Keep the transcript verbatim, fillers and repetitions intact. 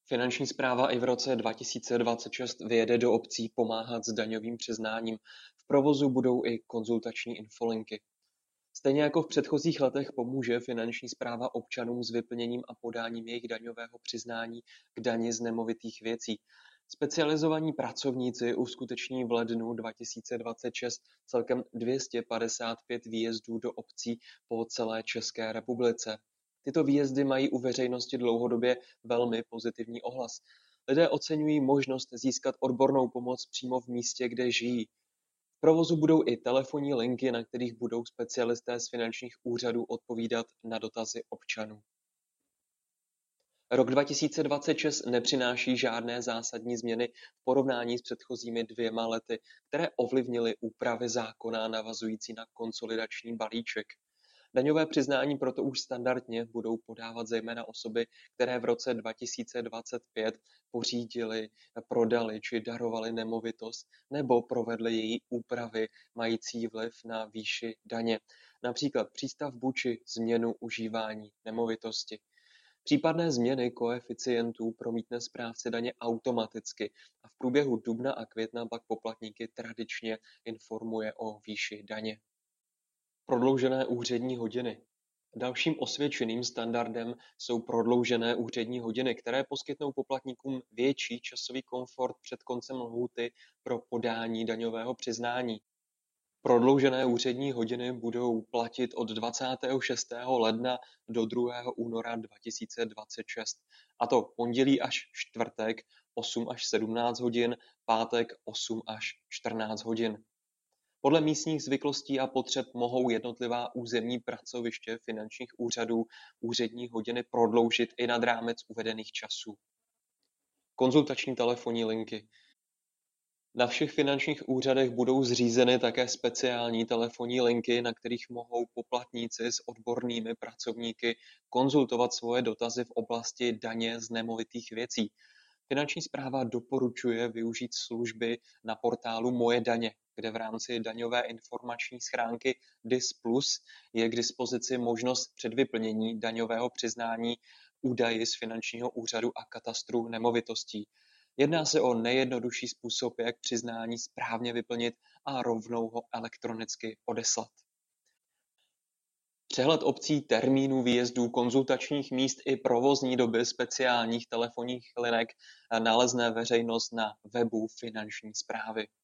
Finanční správa i v roce dva tisíce dvacet šest vyjede do obcí pomáhat s daňovým přiznáním. V provozu budou i konzultační infolinky. Stejně jako v předchozích letech pomůže Finanční správa občanům s vyplněním a podáním jejich daňového přiznání k dani z nemovitých věcí. Specializovaní pracovníci uskuteční v lednu dva tisíce dvacet šest celkem dvě stě padesát pět výjezdů do obcí po celé České republice. Tyto výjezdy mají u veřejnosti dlouhodobě velmi pozitivní ohlas. Lidé oceňují možnost získat odbornou pomoc přímo v místě, kde žijí. V provozu budou i telefonní linky, na kterých budou specialisté z finančních úřadů odpovídat na dotazy občanů. Rok dva tisíce dvacet šest nepřináší žádné zásadní změny v porovnání s předchozími dvěma lety, které ovlivnily úpravy zákona navazující na konsolidační balíček. Daňové přiznání proto už standardně budou podávat zejména osoby, které v roce dva tisíce dvacet pět pořídily, prodali či darovali nemovitost nebo provedly její úpravy mající vliv na výši daně, například přístavbu či změnu užívání nemovitosti. Případné změny koeficientů promítne správce daně automaticky a v průběhu dubna a května pak poplatníky tradičně informuje o výši daně. Prodloužené úřední hodiny. Dalším osvědčeným standardem jsou prodloužené úřední hodiny, které poskytnou poplatníkům větší časový komfort před koncem lhůty pro podání daňového přiznání. Prodloužené úřední hodiny budou platit od dvacátého šestého ledna do druhého února dva tisíce dvacet šest, a to pondělí až čtvrtek osm až sedmnáct hodin, pátek osm až čtrnáct hodin. Podle místních zvyklostí a potřeb mohou jednotlivá územní pracoviště finančních úřadů úřední hodiny prodloužit i nad rámec uvedených časů. Konzultační telefonní linky. Na všech finančních úřadech budou zřízeny také speciální telefonní linky, na kterých mohou poplatníci s odbornými pracovníky konzultovat svoje dotazy v oblasti daně z nemovitých věcí. Finanční správa doporučuje využít služby na portálu Moje daně, kde v rámci daňové informační schránky D I S plus je k dispozici možnost předvyplnění daňového přiznání údaji z finančního úřadu a katastru nemovitostí. Jedná se o nejjednodušší způsob, jak přiznání správně vyplnit a rovnou ho elektronicky odeslat. Přehled opcí, termínů výjezdů, konzultačních míst i provozní doby speciálních telefonních linek nalezne veřejnost na webu Finanční správy.